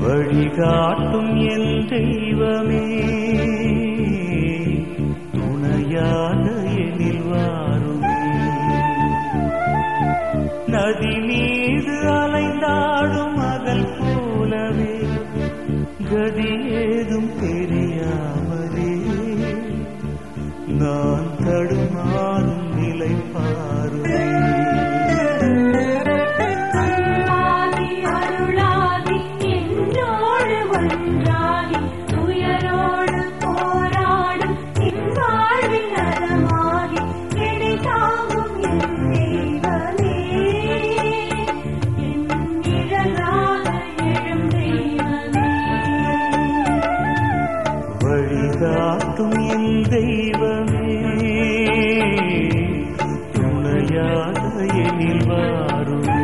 வழிகாட்டும் என் தெய்வமே துணையாக எனில் வாருமே. நதி மீது அலைந்தாடும் மகள் போலவே கதி ஏதும் தெரியாமலே நான் தடுமாறும் நிலை பாருமே. வழிகாட்டும் என் தெய்வமே துணையாக எனில் வாருமே.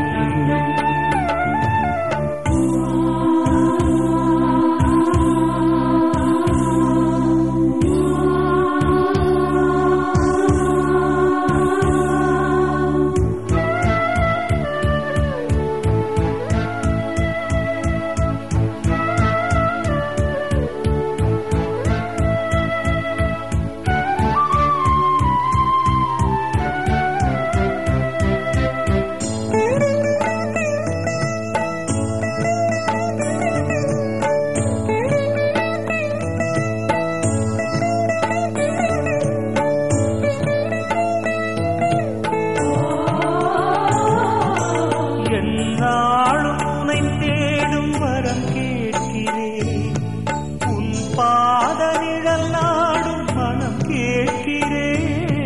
நாளும் உனை தேடும் வரம் கேட்கிறேன், உன் பாத நிழல் நாடும் மனம் கேட்கிறேன்.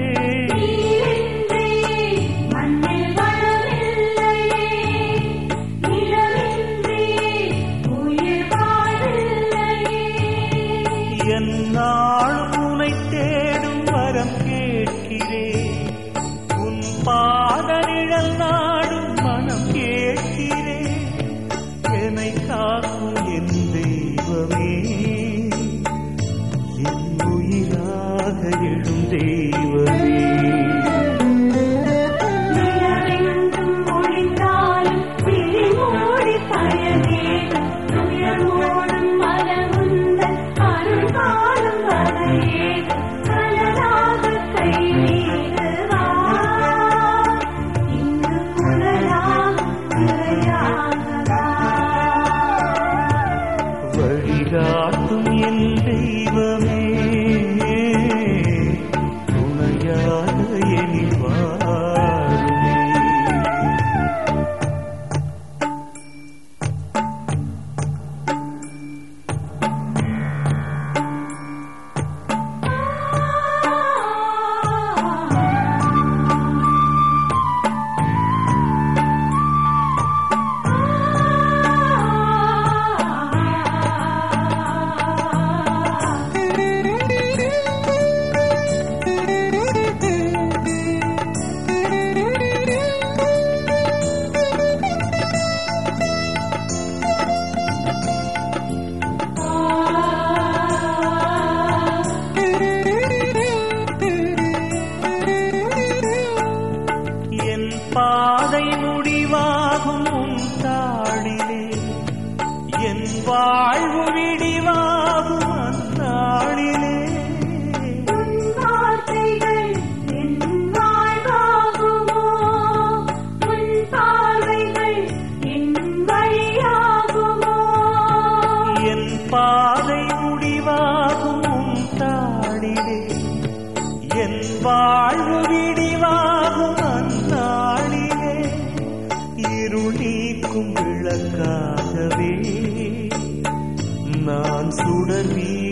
என் நாளும் உனை தேடும் வரம் கேட்கிறேன், உன் பாத நிழல் நாடும் மனம் கேட்கிறேன். என்னை காக்கும் என் தெய்வமே என் உயிராக எழும் தெய்வமே. வழிகாட்டும் என் தெய்வமே துணையாக எனில் வாருமே. பாதை முடிவாகும் உன் தாளிலே என் வாழ்வு விடிவாகும் அந்நாளிலே. என் பாதை முடிவாகும் உன் தாளிலே என் வாழ்வு விடிவாகும் அந்நாளிலே. இருள் நீக்கும் விளக்காகவே நான் சுடர்